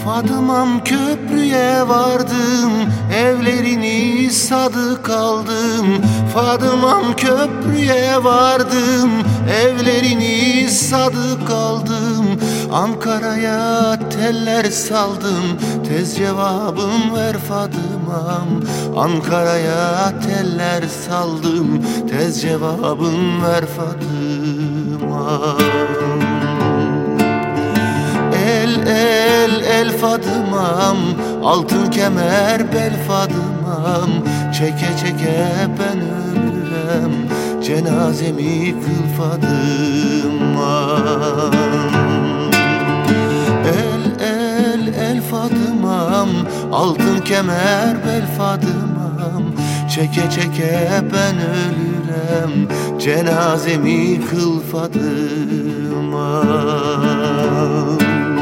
Fadımam köprüye vardım, evlerini sadık aldım. Fadımam köprüye vardım, evlerini sadık aldım. Ankara'ya teller saldım, tez cevabım ver Fadımam. Ankara'ya teller saldım, tez cevabım ver Fadımam. El Fadımam, altın kemer bel Fadımam. Çeke çeke ben ölürüm, cenazemi kıl Fadımam. El Fadımam, altın kemer bel Fadımam. Çeke çeke ben ölürüm, cenazemi kıl Fadımam.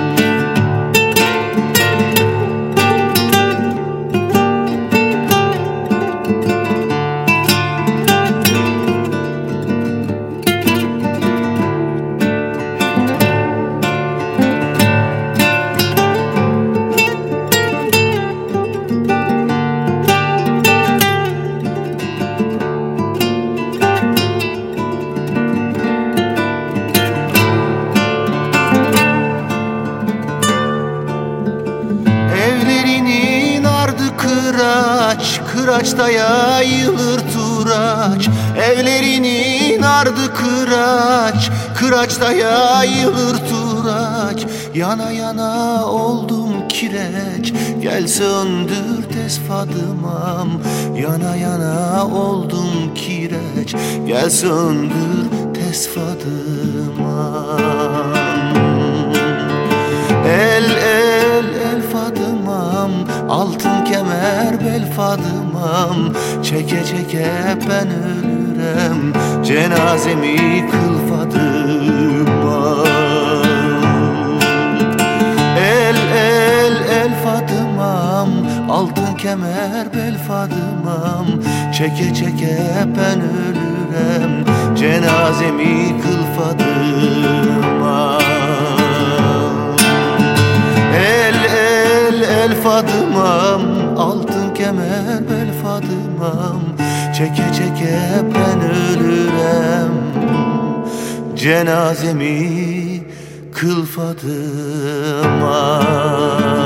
Kıraçta yayılır turaç, evlerinin ardı kıraç. Kıraçta yayılır turaç, yana yana oldum kireç. Gel söndür tez Fadımam, yana yana oldum kireç. Gel söndür tez Fadımam. El Fadımam, altın kemer bel Fadımam. Çeke çeke ben ölürüm, cenazemi kıl Fadımam. El Fadımam, altın kemer bel Fadımam. Çeke çeke ben ölürüm, cenazemi kıl Fadımam. El Fadımam, altın kemer bel Fadımam. Çeke çeke ben ölürüm, cenazemi kıl Fadımam.